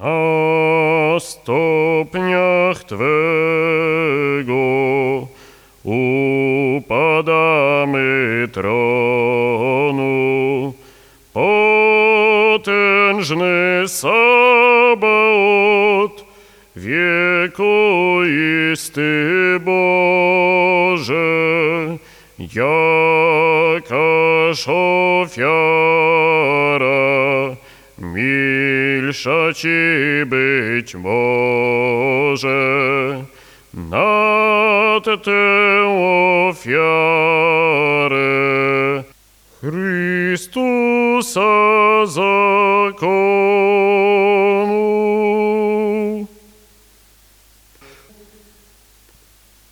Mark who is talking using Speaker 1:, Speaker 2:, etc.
Speaker 1: Na stopniach Twego upadamy tronu. Potężny Sabaoth, wiekuisty Boże, jakaż ofiara milsza Ci być może nad tę ofiarę Chrystusa zakochał.